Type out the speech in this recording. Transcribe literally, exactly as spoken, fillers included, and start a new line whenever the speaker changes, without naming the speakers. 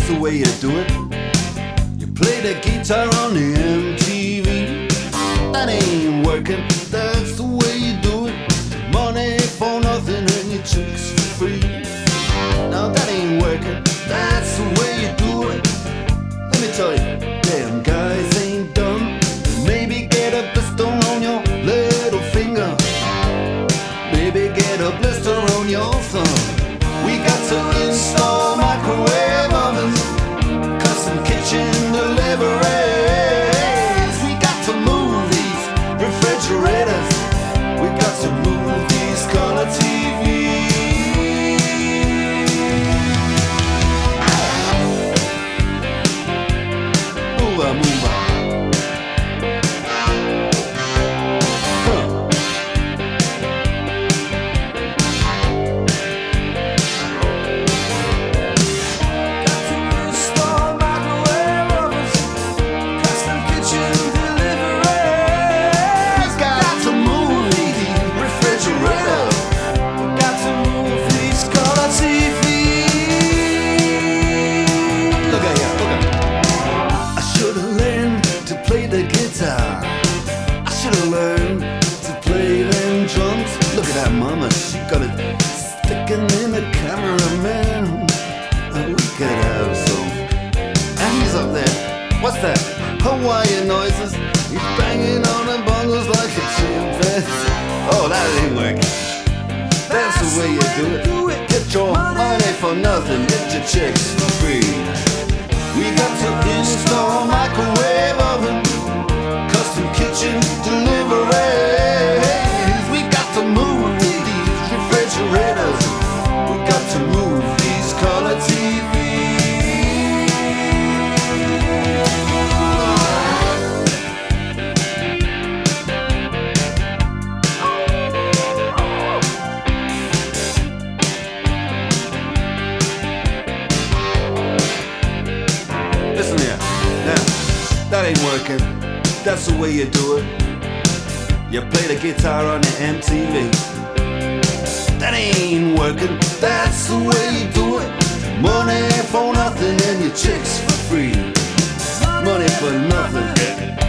that's the way you do it. You play the guitar on the M T V. That ain't working, that's the way you do it. Money for nothing and your chicks for free. Now that ain't working, that's the way you do it. Let me tell you, damn guys ain't dumb. Maybe get a blister on your little finger. Maybe get a blister on your thumb. We got to install microwave ovens, custom kitchen deliveries. We got to move these refrigerators. We got to move these color T Vs. Move on, move on. I should've learned to play them drums. Look at that mama, she got it sticking in the cameraman. Oh, we could have some. And he's up there. What's that? Hawaiian noises. He's banging on the bongos like a chimpanzee. Oh, that ain't working. That's the way you do it. Get your money for nothing, get your chicks for free. We got to install microwave oven, custom kitchen deliveries. We got to move these refrigerators. We got to move these color T Vs. Listen here, now, that ain't working. That's the way you do it. You play the guitar on the M T V. That ain't working. That's the way you do it. Money for nothing and your chicks for free. Money for nothing.